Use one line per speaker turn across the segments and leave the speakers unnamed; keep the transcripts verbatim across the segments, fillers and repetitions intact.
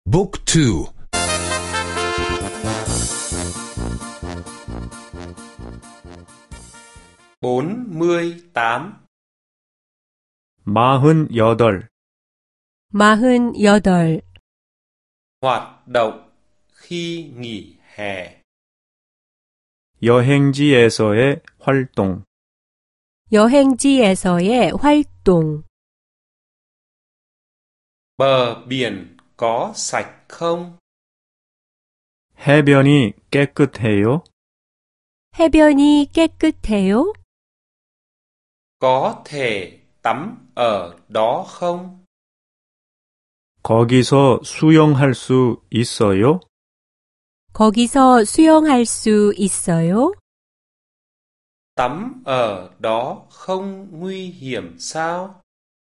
บุ๊กทู
bốn mươi tám
마흔 여덟
마흔 여덟
hoạt động khi nghỉ hè.
여행지에서의 활동
여행지에서의 활동
Bờ biển có sạch không?
해변이 깨끗해요?
해변이 깨끗해요?
Có thể tắm ở đó không?
거기서 수영할 수 있어요?
거기서 수영할 수 있어요?
Tắm ở đó không nguy hiểm sao?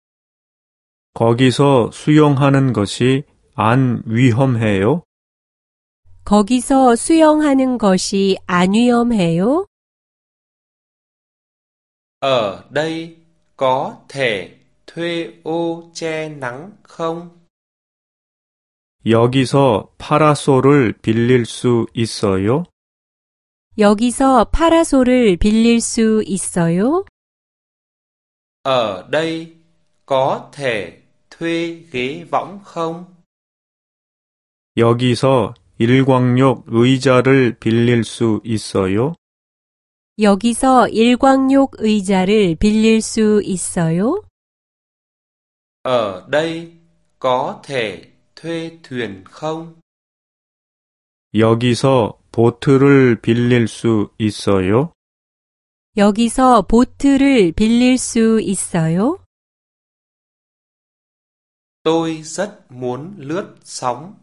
거기서 수영하는 것이 안 위험해요?
거기서 수영하는 것이 안 위험해요?
Ở đây có thể thuê ô che nắng không?
여기서 파라솔을 빌릴 수 있어요?
여기서 파라솔을 빌릴 수 있어요?
Ở đây có thể thuê ghế võng không?
여기서 일광욕 의자를 빌릴 수 있어요?
여기서 일광욕 의자를 빌릴 수 있어요?
Ở đây có thể thuê thuyền không?
여기서 보트를 빌릴 수 있어요?
여기서 보트를 빌릴 수 있어요?
Tôi rất muốn lướt sóng.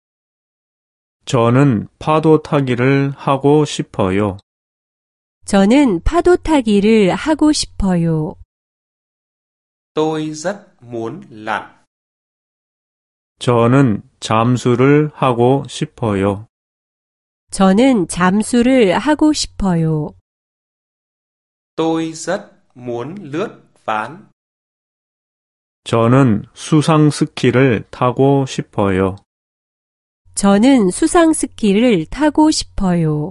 저는 파도 타기를 하고 싶어요.
저는 파도 타기를 하고 싶어요.
Tôi rất muốn lặn.
저는 잠수를 하고 싶어요.
저는 잠수를 하고 싶어요.
Tôi rất muốn lướt ván.
저는 수상 스키를 타고 싶어요.
저는 수상 스키를 타고 싶어요.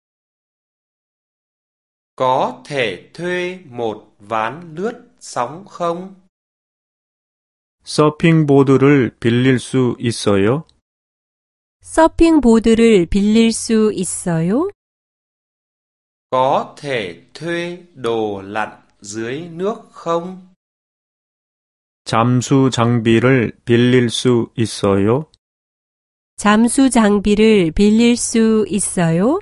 Có thể thuê một ván lướt sóng không?
서핑보드를 빌릴 수 있어요?
서핑보드를 빌릴 수 있어요?
Có thể thuê đồ lặn dưới nước không?
잠수 장비를 빌릴 수 있어요?
잠수 장비를 빌릴 수 있어요?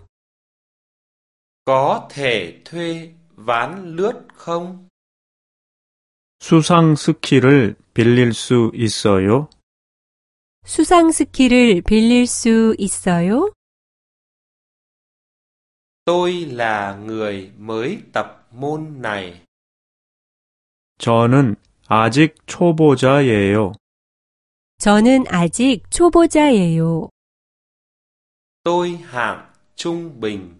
Có thể thuê ván lướt không?
수상 스키를 빌릴 수 있어요?
수상 스키를 빌릴 수 있어요?
Tôi là người mới tập môn này.
저는 아직 초보자예요.
저는 아직 초보자예요.
Tôi hạng trung bình.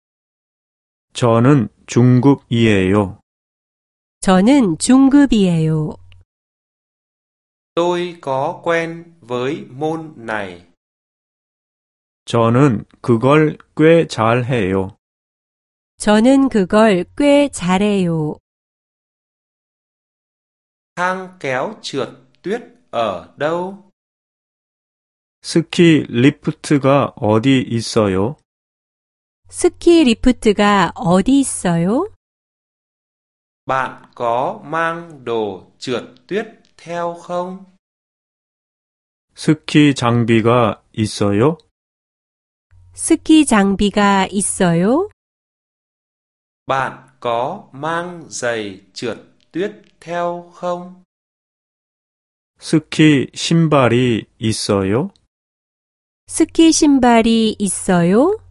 저는 중급이에요.
저는 중급이에요.
Tôi có quen với môn này.
저는 그걸 꽤 잘해요.
저는 그걸 꽤 잘해요.
Thang kéo trượt tuyết ở đâu?
스키 리프트가 어디 있어요?
스키 리프트가 어디 있어요?
Bạn có mang đồ trượt tuyết theo không?
스키 장비가 있어요?
스키 장비가 있어요?
Bạn có mang giày trượt tuyết theo không?
스키 신발이 있어요?
스키 신발이 있어요?